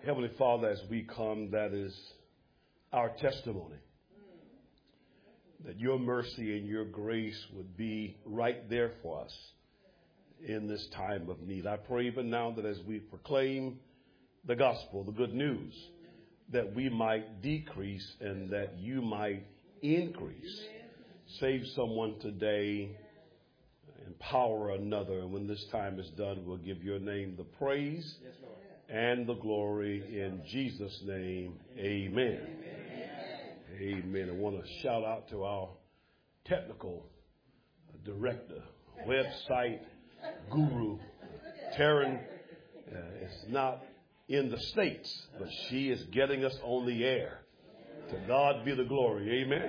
Heavenly Father, as we come, that is our testimony. That your mercy and your grace would be right there for us in this time of need. I pray even now that as we proclaim the gospel, the good news, that we might decrease and that you might increase. Save someone today, empower another, and when this time is done, we'll give your name the praise and the glory in Jesus' name. Amen. Amen. I want to shout out to our technical director, website guru, Taryn. Is not in the States, but she is getting us on the air. To God be the glory. Amen.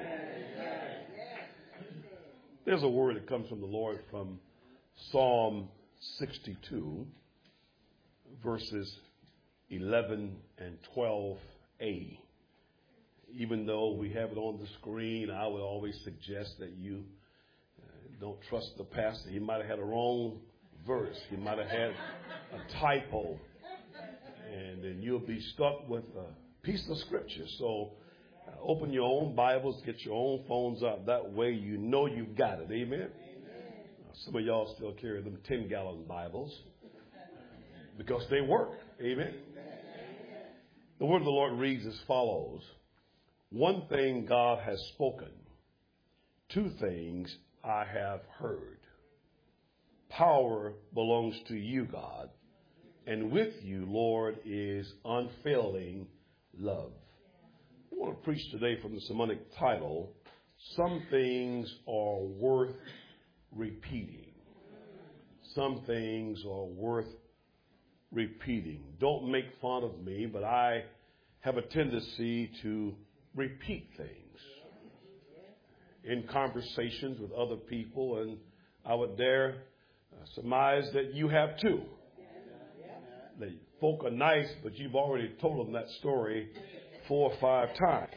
There's a word that comes from the Lord from Psalm 62, verses 11 and 12a. Even though we have it on the screen, I would always suggest that you don't trust the pastor. He might have had a wrong verse. He might have had a typo. And then you'll be stuck with a piece of scripture. So open your own Bibles, get your own phones up. That way you know you've got it. Amen? Some of y'all still carry them 10-gallon Bibles because they work. Amen? The word of the Lord reads as follows. One thing God has spoken, two things I have heard. Power belongs to you, God, and with you, Lord, is unfailing love. I want to preach today from the sermonic title, Some Things Are Worth Repeating. Some things are worth repeating. Don't make fun of me, but I have a tendency to repeat things in conversations with other people, and I would dare surmise that you have too. That folk are nice, but you've already told them that story 4 or 5 times.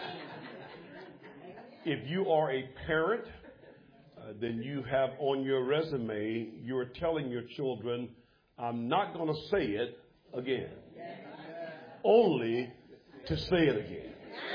If you are a parent, then you have on your resume, you're telling your children, I'm not going to say it again. Only to say it again.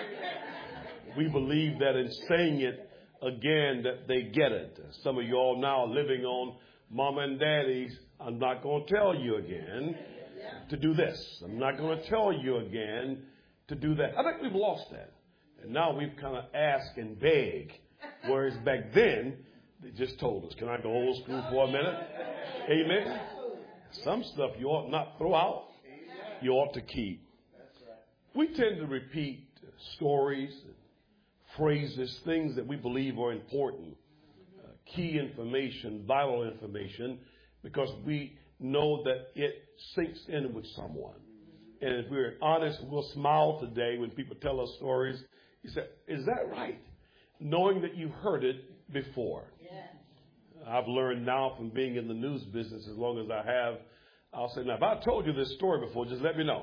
We believe that in saying it again, that they get it. Some of you all now are living on mama and daddy's, I'm not going to tell you again to do this. I'm not going to tell you again to do that. I think we've lost that. And now we've kind of ask and beg. Whereas back then, they just told us, can I go old school for a minute? Amen. Some stuff you ought not throw out, you ought to keep. We tend to repeat stories, phrases, things that we believe are important, key information, vital information, because we know that it sinks in with someone. And if we're honest, we'll smile today when people tell us stories. You say, is that right? Knowing that you've heard it before. I've learned now from being in the news business as long as I have, I'll say, now, if I told you this story before, just let me know.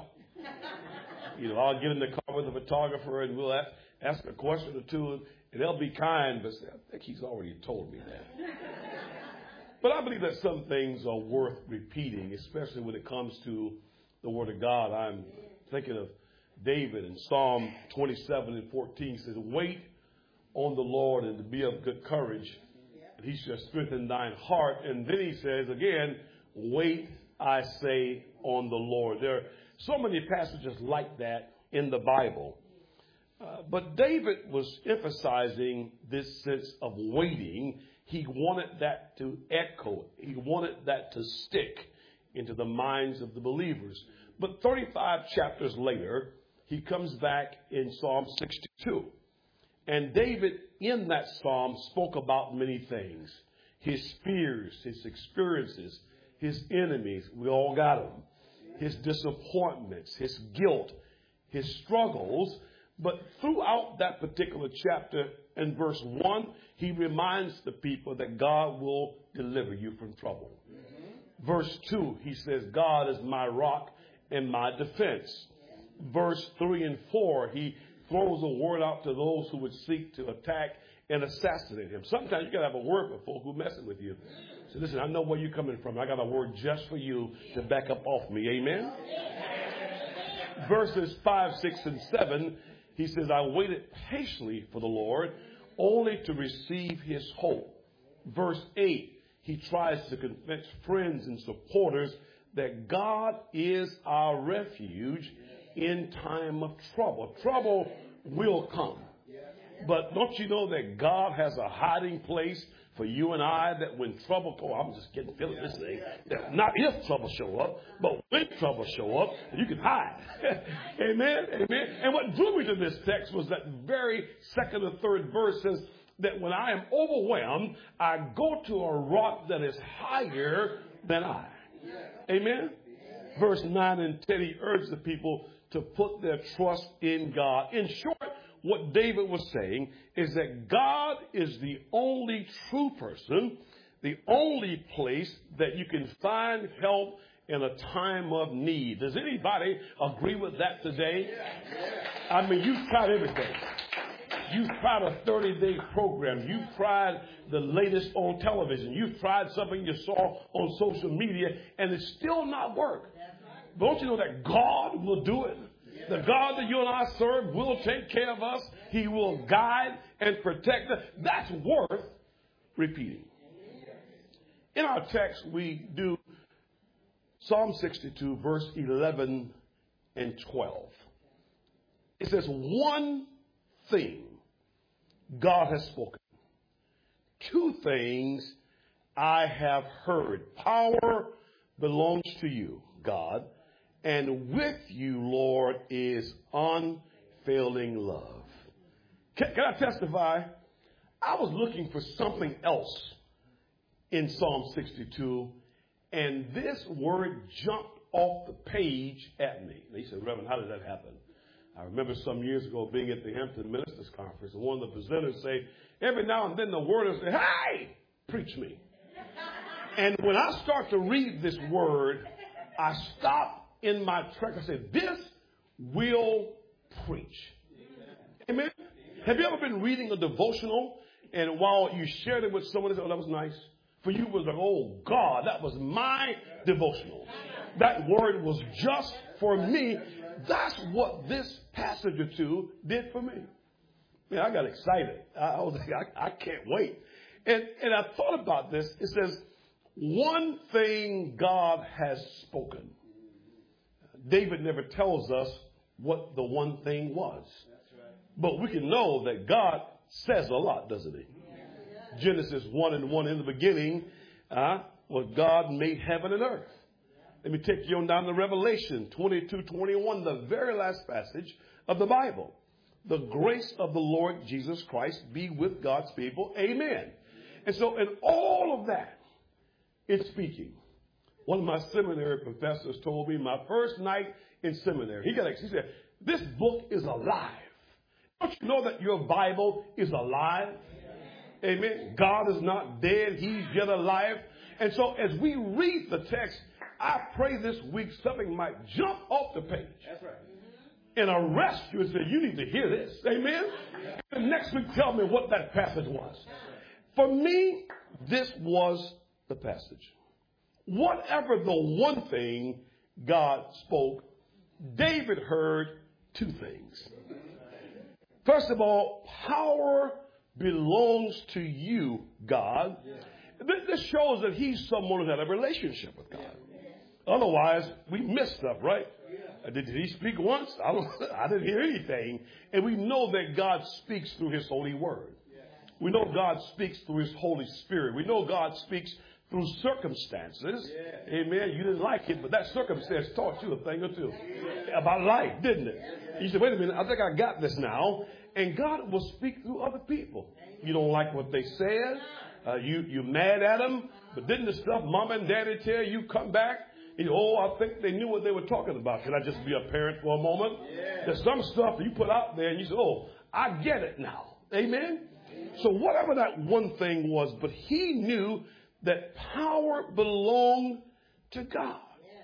I'll get in the car with the photographer and we'll ask a question or two, and they'll be kind, but say, I think he's already told me that. But I believe that some things are worth repeating, especially when it comes to the Word of God. I'm thinking of David in Psalm 27 and 14 says, wait on the Lord and to be of good courage, and he shall strengthen thine heart. And then he says again, wait, I say, on the Lord. There are so many passages like that in the Bible. But David was emphasizing this sense of waiting. He wanted that to echo. He wanted that to stick into the minds of the believers. But 35 chapters later, he comes back in Psalm 62. And David, in that psalm, spoke about many things. His fears, his experiences, his enemies, we all got them. His disappointments, his guilt, his struggles. But throughout that particular chapter, in verse 1, he reminds the people that God will deliver you from trouble. Verse 2, he says, God is my rock and my defense. Verse 3 and 4, he throws a word out to those who would seek to attack and assassinate him. Sometimes you got to have a word for folk who are messing with you. So listen, I know where you're coming from. I got a word just for you to back up off me. Amen? verses 5, 6, and 7, he says, I waited patiently for the Lord only to receive his hope. Verse 8, he tries to convince friends and supporters that God is our refuge in time of trouble. Trouble will come. But don't you know that God has a hiding place for you and I, that when trouble comes, I'm just feeling this thing. Not if trouble show up, but when trouble show up, you can hide. Amen? Amen. And what drew me to this text was that very second or third verse says that when I am overwhelmed, I go to a rock that is higher than I. Amen? Verse 9 and 10, he urged the people to put their trust in God. In short, what David was saying is that God is the only true person, the only place that you can find help in a time of need. Does anybody agree with that today? I mean, you've tried everything. You've tried a 30-day program. You've tried the latest on television. You've tried something you saw on social media, and it's still not worked. Don't you know that God will do it? The God that you and I serve will take care of us. He will guide and protect us. That's worth repeating. In our text, we do Psalm 62, verse 11 and 12. It says, one thing God has spoken. Two things I have heard. Power belongs to you, God. And with you, Lord, is unfailing love. Can I testify? I was looking for something else in Psalm 62, and this word jumped off the page at me. And he said, Reverend, how did that happen? I remember some years ago being at the Hampton Ministers Conference, and one of the presenters say, every now and then the word will say, hey, preach me. And when I start to read this word, I stop in my track. I said, this will preach. Amen. Have you ever been reading a devotional, and while you shared it with someone, they said, oh, that was nice. For you, it was like, oh, God, that was my devotional. That word was just for me. That's what this passage or two did for me. Man, I got excited. I was like, I can't wait. And I thought about this. It says, one thing God has spoken. David never tells us what the one thing was. But we can know that God says a lot, doesn't he? Genesis 1 and 1, in the beginning, God made heaven and earth. Let me take you on down to Revelation 22:21, the very last passage of the Bible. The grace of the Lord Jesus Christ be with God's people. Amen. And so in all of that, it's speaking. One of my seminary professors told me my first night in seminary, he said, this book is alive. Don't you know that your Bible is alive? Amen. God is not dead. He's yet alive. And so as we read the text, I pray this week something might jump off the page. That's right. And arrest you and say, you need to hear this. Amen. And next week, tell me what that passage was. For me, this was the passage. Whatever the one thing God spoke, David heard two things. First of all, power belongs to you, God. This shows that he's someone who had a relationship with God. Otherwise, we miss stuff, right? Did he speak once? I didn't hear anything. And we know that God speaks through his holy word. We know God speaks through his Holy Spirit. We know God speaks through circumstances. Amen. You didn't like it, but that circumstance taught you a thing or two about life, didn't it? You said, wait a minute, I think I got this now. And God will speak through other people. You don't like what they said. You're mad at them. But didn't the stuff mom and daddy tell you come back? And I think they knew what they were talking about. Can I just be a parent for a moment? There's some stuff you put out there and you say, I get it now. Amen? So whatever that one thing was, but he knew that power belonged to God.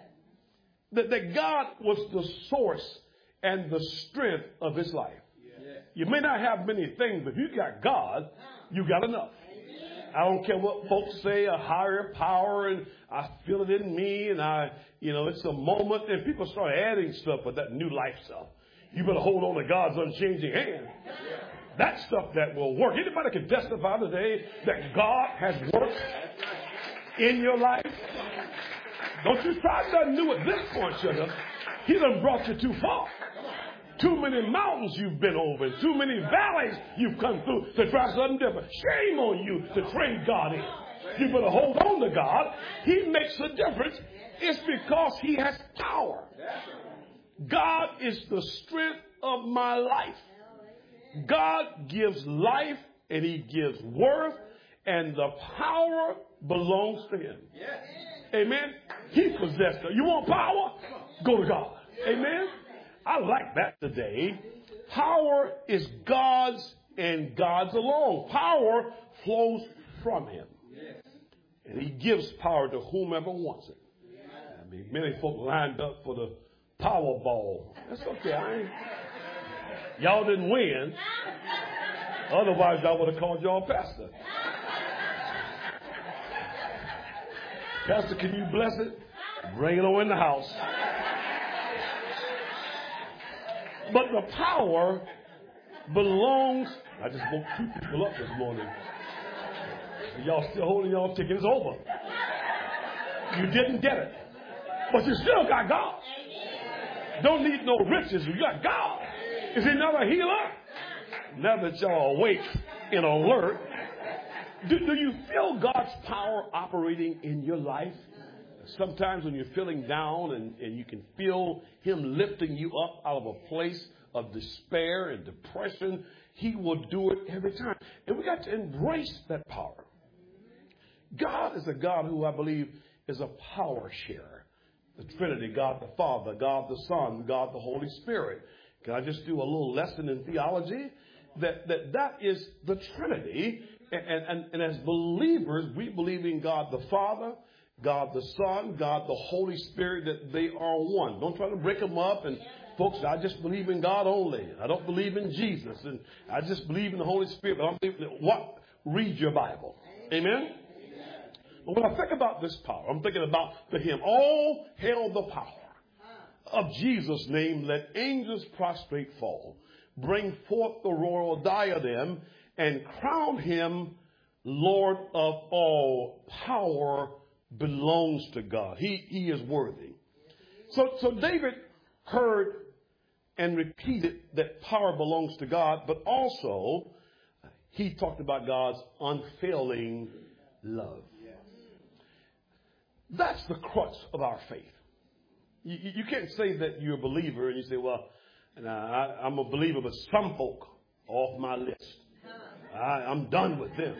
That God was the source and the strength of his life. You may not have many things, but if you got God, you got enough. I don't care what folks say, a higher power, and I feel it in me, and it's a moment, and people start adding stuff with that new life stuff. You better hold on to God's unchanging hand. That stuff that will work. Anybody can testify today that God has worked in your life? Don't you try something new at this point, sugar. He done brought you too far. Too many mountains you've been over, too many valleys you've come through to try something different. Shame on you to trade God in. You better hold on to God. He makes a difference. It's because He has power. God is the strength of my life. God gives life and He gives worth, and the power belongs to Him. Amen. He possessed it. You want power? Go to God. Amen. I like that today. Power is God's and God's alone. Power flows from Him. And He gives power to whomever wants it. I mean, many folk lined up for the Powerball. That's okay. Y'all didn't win. Otherwise, I would have called y'all pastor. Pastor, can you bless it? Bring it on in the house. But the power belongs. I just woke 2 people up this morning. Y'all still holding y'all ticket. It's over. You didn't get it. But you still got God. Don't need no riches. You got God. Is He not a healer? Now that y'all awake and alert, do you feel God's power operating in your life? Sometimes when you're feeling down and you can feel Him lifting you up out of a place of despair and depression, He will do it every time. And we got to embrace that power. God is a God who I believe is a power sharer. The Trinity, God the Father, God the Son, God the Holy Spirit. Can I just do a little lesson in theology? That is the Trinity. And as believers, we believe in God the Father, God the Son, God the Holy Spirit, that they are one. Don't try to break them up. And folks, I just believe in God only. I don't believe in Jesus. And I just believe in the Holy Spirit. But I don't believe in what? Read your Bible. Amen? But when I think about this power, I'm thinking about the hymn, all hail the power of Jesus' name, let angels prostrate fall. Bring forth the royal diadem and crown Him Lord of all. Power belongs to God. He is worthy. So David heard and repeated that power belongs to God, but also he talked about God's unfailing love. That's the crux of our faith. You can't say that you're a believer and you say, well, I'm a believer, but some folk off my list. I'm done with them.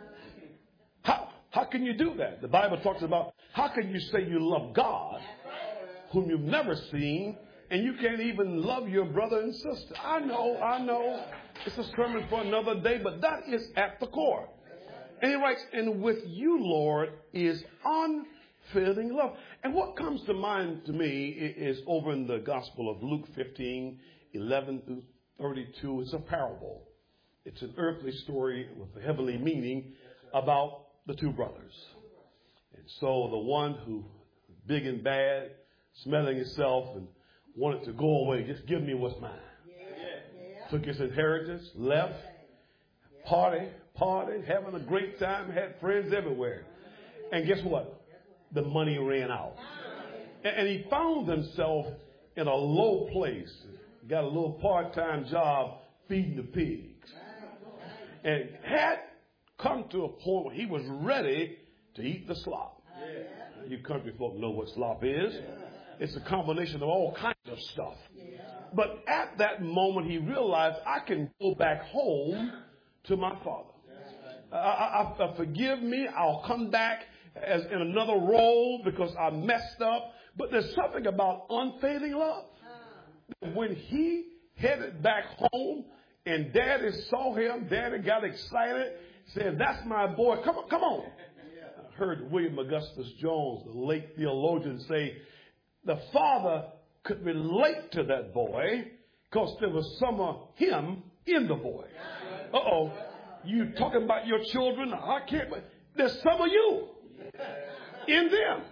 How can you do that? The Bible talks about how can you say you love God whom you've never seen and you can't even love your brother and sister. I know. It's a sermon for another day, but that is at the core. And he writes, and with you, Lord, is unfailing love. And what comes to mind to me is over in the Gospel of Luke 15, 11 through 32. It's a parable. It's an earthly story with a heavenly meaning about the two brothers. And so the one who, big and bad, smelling himself and wanted to go away, just give me what's mine. Took his inheritance, left, party, having a great time, had friends everywhere. And guess what? The money ran out. And he found himself in a low place. Got a little part-time job feeding the pigs. And had come to a point where he was ready to eat the slop. You country folk know what slop is. It's a combination of all kinds of stuff. But at that moment, he realized, I can go back home to my father. Forgive me. I'll come back as in another role because I messed up. But there's something about unfailing love. When he headed back home and Daddy saw him, Daddy got excited, said, that's my boy. Come on. I heard William Augustus Jones, the late theologian, say the father could relate to that boy because there was some of him in the boy. You talking about your children? I can't. There's some of you in them.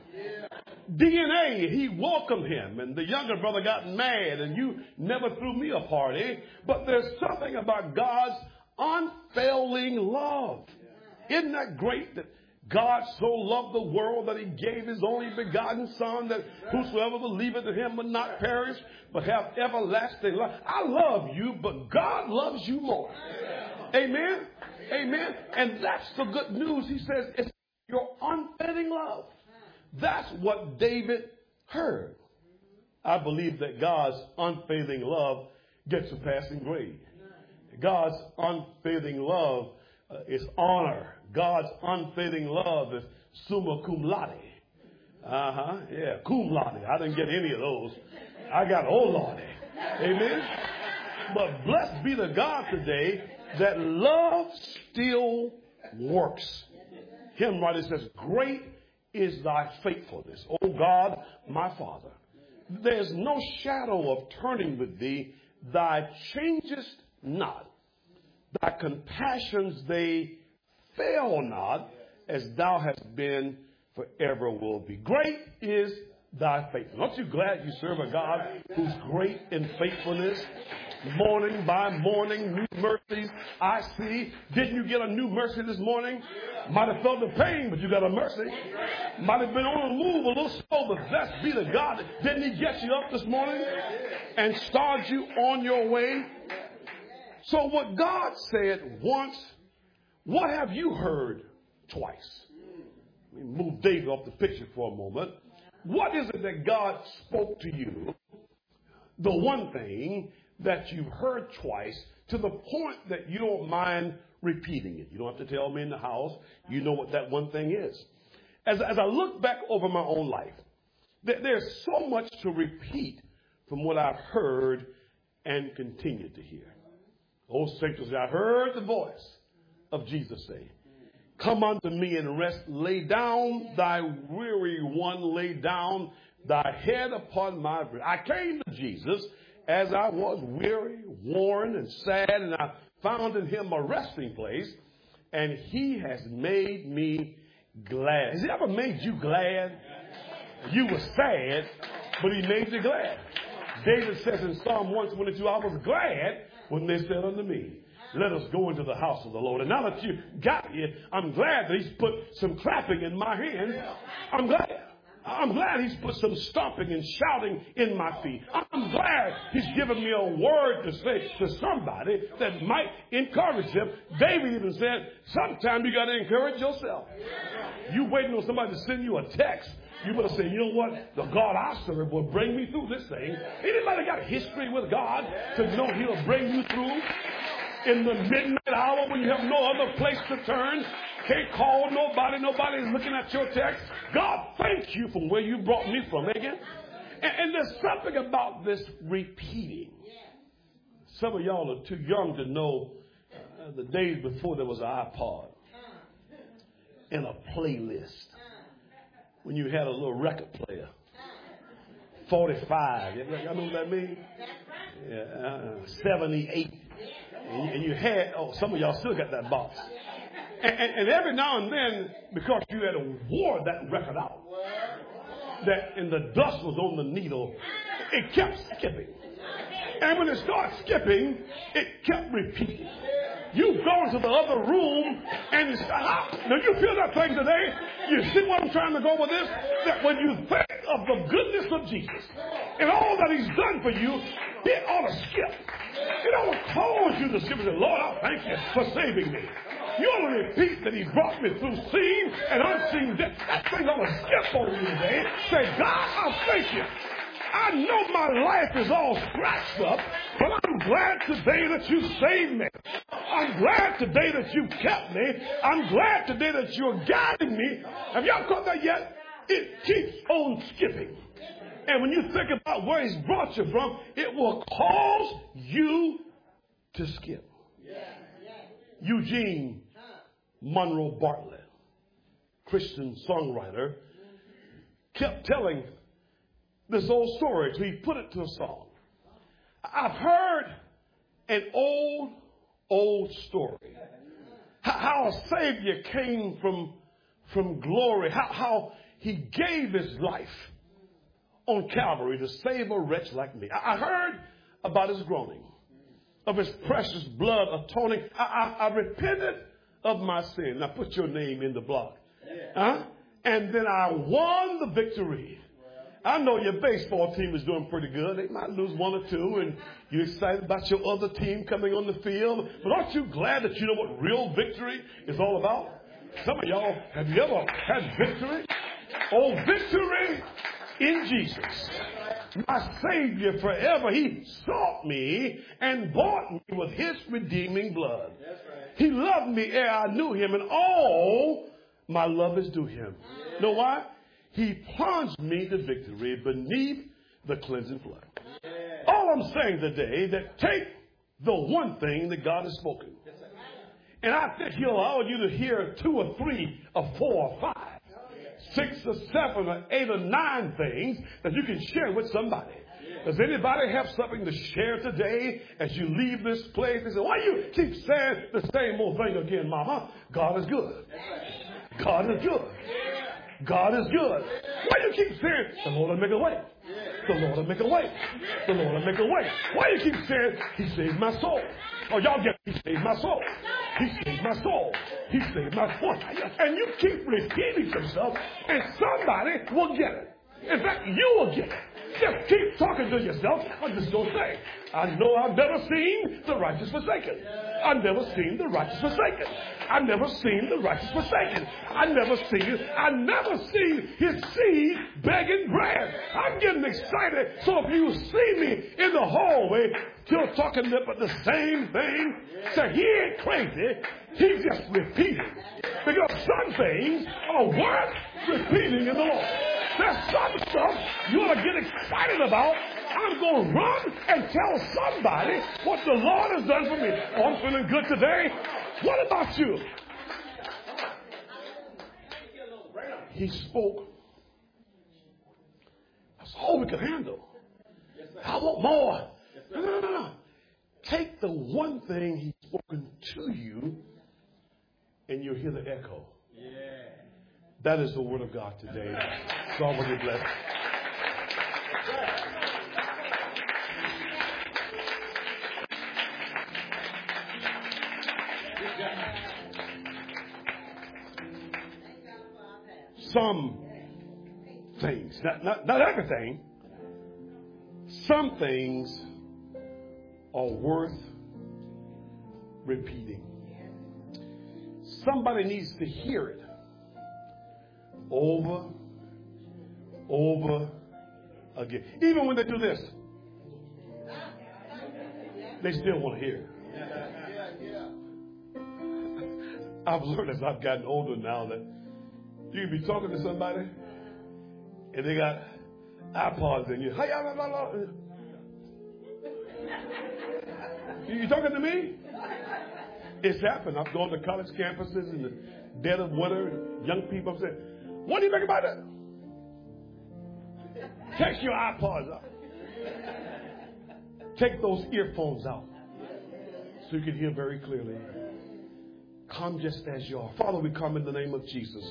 DNA, he welcomed him, and the younger brother got mad, and you never threw me a party. But there's something about God's unfailing love. Isn't that great that God so loved the world that he gave his only begotten Son, that whosoever believeth in him would not perish, but have everlasting life? I love you, but God loves you more. Amen? Amen? And that's the good news. He says it's your unfailing love. That's what David heard. I believe that God's unfailing love gets a passing grade. God's unfailing love is honor. God's unfailing love is summa cum laude. Yeah, cum laude. I didn't get any of those. I got oh laude. Amen. But blessed be the God today that love still works. Hymn writer says, great is thy faithfulness, O God, my Father. There's no shadow of turning with thee. Thy changest not. Thy compassions, they fail not, as thou hast been, forever will be. Great is thy faithfulness. Aren't you glad you serve a God who's great in faithfulness? Morning by morning, new mercies I see. Didn't you get a new mercy this morning? Might have felt the pain, but you got a mercy. Might have been on the move a little slow, but blessed be the God. Didn't he get you up this morning and start you on your way? So what God said once, what have you heard twice? Let me move David off the picture for a moment. What is it that God spoke to you? The one thing that you've heard twice, to the point that you don't mind repeating it. You don't have to tell me in the house. You know what that one thing is. As I look back over my own life, there's so much to repeat from what I've heard and continue to hear. Old saints say, I heard the voice of Jesus say, come unto me and rest. Lay down thy weary one. Lay down thy head upon my breast. I came to Jesus as I was weary, worn, and sad, and I found in him a resting place, and he has made me glad. Has he ever made you glad? You were sad, but he made you glad. David says in Psalm 122, I was glad when they said unto me, let us go into the house of the Lord. And now that you got here, I'm glad that he's put some clapping in my hands. I'm glad he's put some stomping and shouting in my feet. I'm glad he's given me a word to say to somebody that might encourage them. David even said, sometimes you got to encourage yourself. You waiting on somebody to send you a text. You better say, you know what? The God I serve will bring me through this thing. Anybody got a history with God to know he'll bring you through? In the midnight hour when you have no other place to turn, can't call nobody, nobody's looking at your text. God, thank you from where you brought me from. Again. And there's something about this repeating. Some of y'all are too young to know the days before there was an iPod and a playlist. When you had a little record player. 45. Y'all know what that means? Yeah, 78. And you had, some of y'all still got that box. And every now and then, because you had wore that record out, and the dust was on the needle, it kept skipping. And when it started skipping, it kept repeating. You go into the other room and now you feel that thing today? You see what I'm trying to go with this? That when you think of the goodness of Jesus and all that he's done for you, it ought to skip. It ought to cause you to skip and say, Lord, I thank you for saving me. You ought to repeat that he brought me through seen and unseen death. That thing ought to skip on you today. Say, God, I thank you. I know my life is all scratched up, but I'm glad today that you saved me. I'm glad today that you kept me. I'm glad today that you're guiding me. Have y'all caught that yet? It keeps on skipping. And when you think about where he's brought you from, it will cause you to skip. Eugene Monroe Bartlett, Christian songwriter, kept telling this old story till he put it to a song. I've heard an old story how a Savior came from glory, how he gave his life on Calvary to save a wretch like me. I heard about his groaning, of his precious blood atoning. I repented of my sin. Now put your name in the block. And then I won the victory. I know your baseball team is doing pretty good. They might lose 1 or 2, and you're excited about your other team coming on the field. But aren't you glad that you know what real victory is all about? Some of y'all, have you ever had victory? Oh, victory in Jesus. My Savior forever. He sought me and bought me with his redeeming blood. He loved me ere I knew him, and all my love is due him. Know why? He plunged me to victory beneath the cleansing flood. All I'm saying today, that take the one thing that God has spoken. And I think he'll allow you to hear 2 or 3 or 4 or 5, 6 or 7 or 8 or 9 things that you can share with somebody. Does anybody have something to share today as you leave this place? They say, why you keep saying the same old thing again, Mama? God is good. God is good. God is good. Why you keep saying, the Lord will make a way? The Lord will make a way. The Lord will make a way. Why you keep saying, he saved my soul? Oh, y'all get it. He saved my soul. He saved my soul. He saved my soul. And you keep repeating yourself, and somebody will get it. In fact, you will get it. Just keep talking to yourself. I'm just going to say, I know I've never seen the righteous forsaken. I've never seen the righteous forsaken. I've never seen the righteous forsaken. I've never seen his seed begging bread. I'm getting excited. So if you see me in the hallway still talking about the same thing, say he ain't crazy. He's just repeating. Because some things are worth repeating in the Lord. There's some stuff you ought to get excited about. I'm going to run and tell somebody what the Lord has done for me. Oh, I'm feeling good today. What about you? He spoke. That's all we could handle. I want more. No. Take the one thing he's spoken to you, and you'll hear the echo. That is the word of God today. So I want to bless. Some things, not everything, some things are worth repeating. Somebody needs to hear it over again. Even when they do this, they still want to hear it. I've learned as I've gotten older now that you can be talking to somebody and they got iPods in you. You talking to me? It's happened. I've gone to college campuses in the dead of winter. Young people have said, what do you think about that? Take your iPods out. Take those earphones out so you can hear very clearly. Come just as you are. Father, we come in the name of Jesus.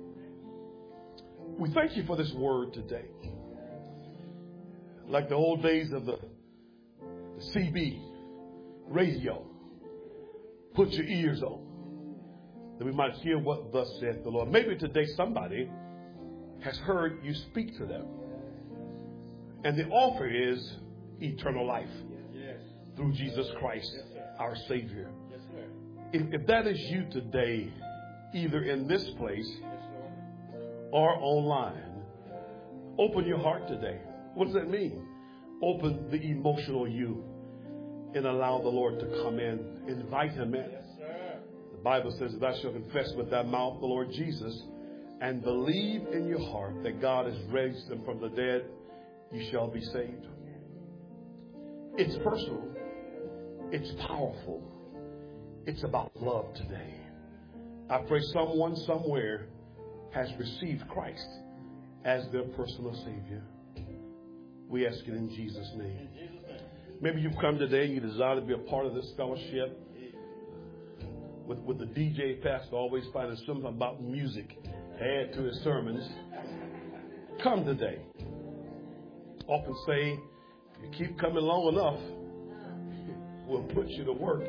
We thank you for this word today. Like the old days of the CB radio. Put your ears on, that we might hear what thus saith the Lord. Maybe today somebody has heard you speak to them. And the offer is eternal life through Jesus Christ, our Savior. If that is you today, either in this place or online, open your heart today. What does that mean? Open the emotional you and allow the Lord to come in. Invite him in. The Bible says, if thou shalt confess with thy mouth the Lord Jesus and believe in your heart that God has raised him from the dead, you shall be saved. It's personal. It's powerful. It's about love today. I pray someone somewhere has received Christ as their personal Savior. We ask it in Jesus' name. Maybe you've come today and you desire to be a part of this fellowship. with the DJ pastor always finding something about music to add to his sermons. Come today. Often say, if you keep coming long enough, we'll put you to work.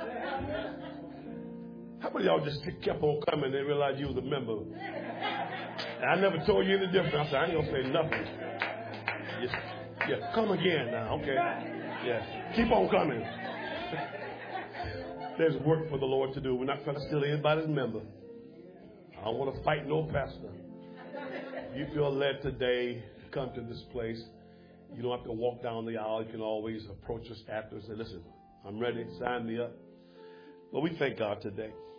How many of y'all just kept on coming and realized you was a member? And I never told you any different. I said, I ain't going to say nothing. Yeah, come again now, okay? Yeah, keep on coming. There's work for the Lord to do. We're not trying to steal anybody's member. I don't want to fight no pastor. If you feel led today to come to this place, you don't have to walk down the aisle. You can always approach us after and say, listen, I'm ready. Sign me up. Well, we thank God today.